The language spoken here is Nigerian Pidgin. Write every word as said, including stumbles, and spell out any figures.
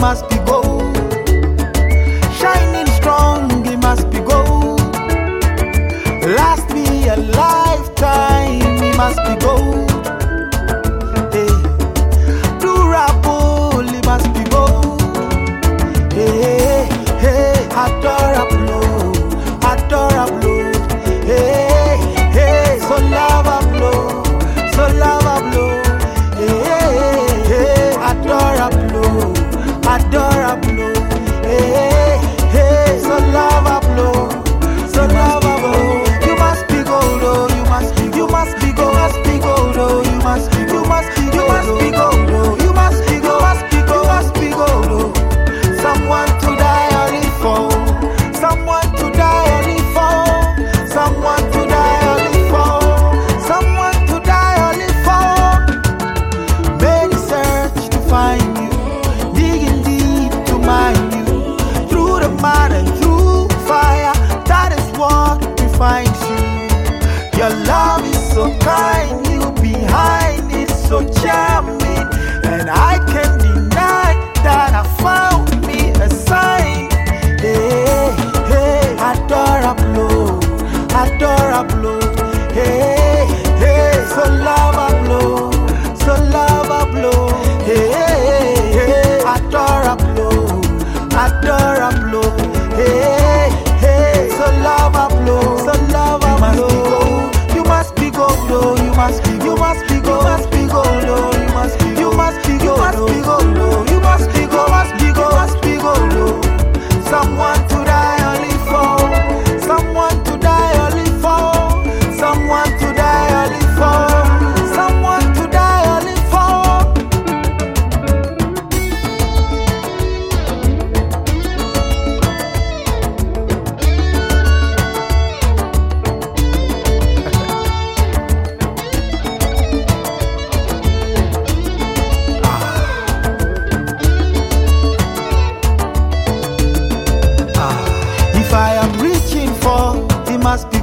must be gold. Shining strong, he must be gold. Last me a lifetime, he must be gold. Hey. Durable, he must be gold. Hey, hey, adorable, adorable. Hey, hey, so lovable, so lovable. Hey, hey, adorable, adorable. Hey, hey, so lovable, so lovable. You must be gold, oh, you must be, you must be gold, must be gold, oh, you must be, you must be, you must be gold, oh, you must be gold, must be gold, must be gold, oh. Someone to die only for, someone to die only for, someone to die only for, someone to die only for. Many search to find you, digging deep to mind you, through the mud and through fire. That is what defines you. Your love is so kind, you behind it so charming, and I can't deny that I found me a sign. Hey, hey, adorable, adorable. Hey, hey, so lovable, so lovable. Hey, hey, adorable, adorable. Hey, hey, so lovable, so lovable. You must be gold, oh, you must be, you must be gold, must be gold, oh, you must be, you must be, you must be gold, oh, you must be gold, must be gold, must be gold, oh. Someone to die only for, someone to die only for, someone to die only for, someone to die only for. If I am reaching for, it must be